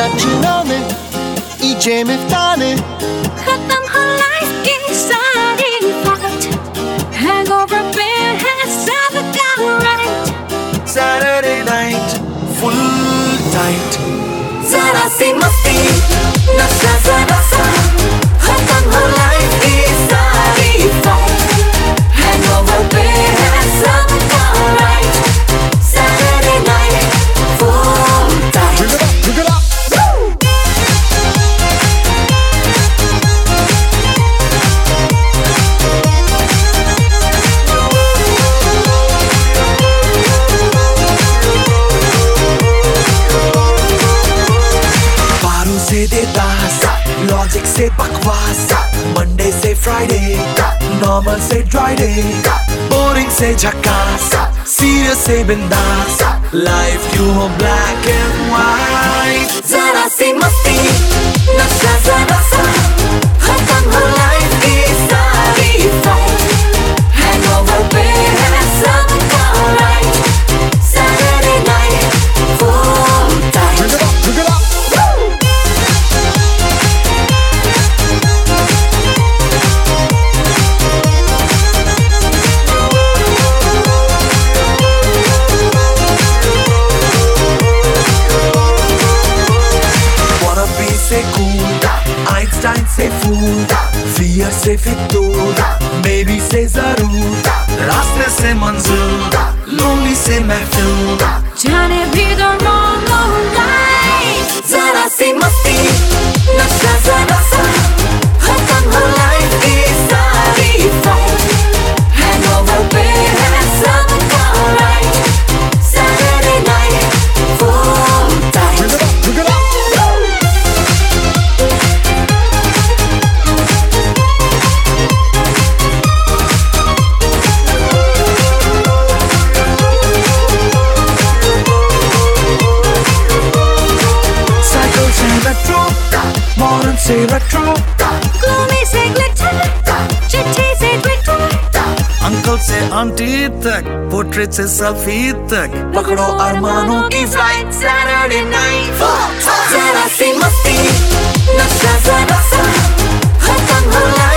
नाचना में इजे में ताने खत्म हो लाइफ की सारी फाइट हैंगओवर पे है सब का right Saturday night full tight जरा सी मस्ती नशा जरा सा खत्म हो लाइफ की सारी फाइट हैंगओवर पे है सब का right Saturday night full tight Pick it up बारू से देता लॉजिक से बकवास मंडे से फ्राइडे नॉर्मल से ड्राई डे बोरिंग से झकास सीरियस से बिंदास लाइफ क्यों हो ब्लैक एंड व्हाइट जरा सी मस्ती नशा जरा सा खत्म हो लाइफ की सारी फाइट हैंगओवर पे है सब का right Saturday night full tight Pick it up से cool Einstein से fool Fear से फितूर Maybe से जरूर रास्ते से मंजूर Lonely से महफूल जाने भी the wrong life जरा सी मस्ती नशा जरा सा खत्म हो लाइफ की सारी फाइट हैंगओवर पे है सब का right Saturday night full tight Pick it up retro modern से retro gloomy से glitter चिट्ठी से Twitter अंकल से आंटी तक पोर्ट्रेट से सेल्फी तक पकड़ो अरमानों की फ्लाइट Saturday night जरा सी मस्ती नशा जरा सा खत्म हो